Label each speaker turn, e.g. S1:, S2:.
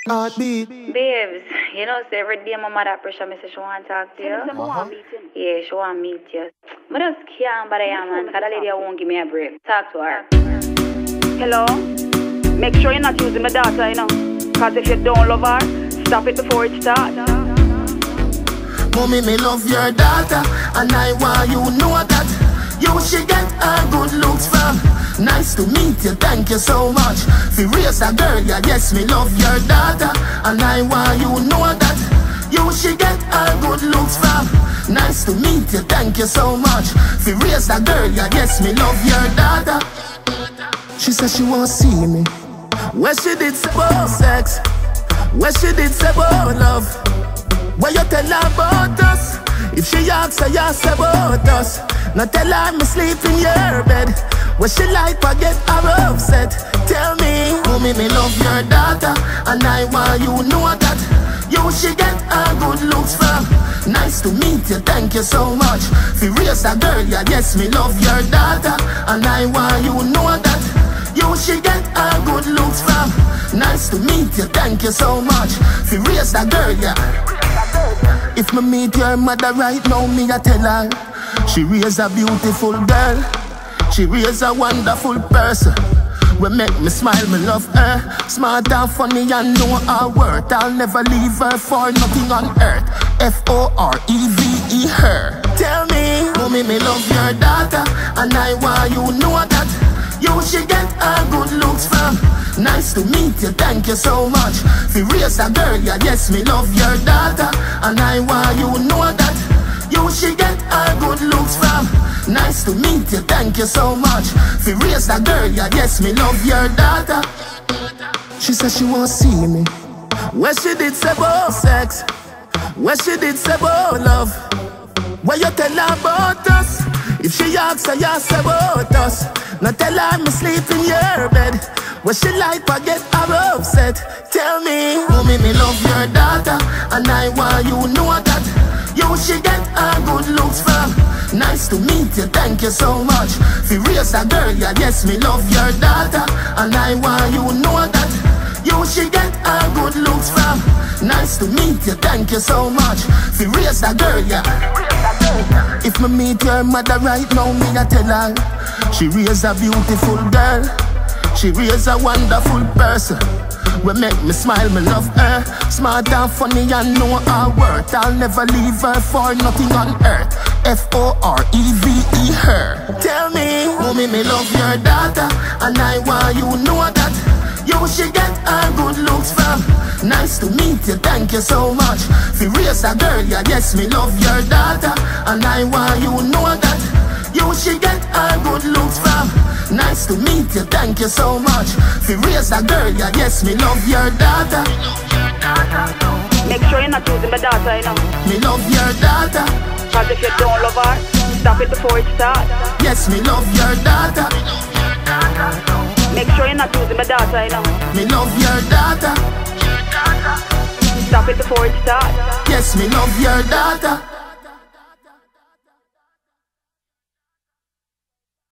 S1: Heartbeat.
S2: Babes, you know, say every day my mother pressure me say she want to talk to you. Yeah, she want to meet you. I just can't bother you, man, because the lady won't give me a break. Talk to her. Hello? Make sure you're not using my data, you know. Because if you don't love her, stop it before it starts.
S1: Mommy, me love your daughter, and I want you know that you should get her good looks from. Nice to meet you, thank you so much. Fi raise a girl, yeah, yes, me love your daughter, and I want you know that you should get her good looks from. Nice to meet you, thank you so much. Fi raise a girl, yeah, yes, me love your daughter. She said she won't see me. Where she did say about sex, where she did say about love. What you tell her about us? If she asks her, yes about us. Now tell her me sleep in your bed. What she like, I get her upset. Tell me, mommy, me love your daughter, and I want you know that you should get her good looks from. Nice to meet you, thank you so much. Fi raise a girl, yeah, yes, me love your daughter, and I want you know that you should get her good looks from. Nice to meet you, thank you so much. Fi raise a girl, yeah. If me meet your mother right now, me I tell her she raise a beautiful girl. She raise a wonderful person. We make me smile, me love her. Smart and funny and know her worth. I'll never leave her for nothing on earth. F-O-R-E-V-E, her. Tell me, mommy, me love your daughter, and I want you know that you should get her good looks from. Nice to meet you, thank you so much. Fi raise a girl, yeah, yes, me love your daughter, and I want you know that you should get her good looks from. Nice to meet you, thank you so much. Fi raise a girl, yeah, yes, me love your daughter. She said she won't see me. Where she did say about sex, where she did say about love. What you tell her about us? If she asks her, yes about us. Now tell her me sleep in your bed. What she like, I get her upset. Tell me, mommy, me love your daughter, and I want you know that you should get her good looks from. Nice to meet you, thank you so much. Fi raise a girl, yeah, yes, me love your daughter, and I want you know that you should get her good looks from. Nice to meet you, thank you so much. Fi raise a girl, yeah. If me meet your mother right now, me I tell her she raise a beautiful girl. She raise a wonderful person. We make me smile, me love her. Smart and funny and know her worth. I'll never leave her for nothing on earth. F-O-R-E-V-E, her. Tell me, mommy, me love your daughter, and I want you know that you should get her good looks from. Nice to meet you, thank you so much. Fi raise a girl, yeah, yes, me love your daughter, and I want you know that you should get her good looks from. Nice to meet you, thank you so much. Fi raise a girl, yeah, yes, me love your daughter.
S2: Make sure you're not using my data, you know.
S1: Me love your daughter.
S2: Because if you don't love her, stop it before it starts.
S1: Yes, me love your daughter.
S2: Make sure you're not using my data, you know.
S1: Me love your daughter.
S2: Stop it before it starts.
S1: Yes, me love your daughter.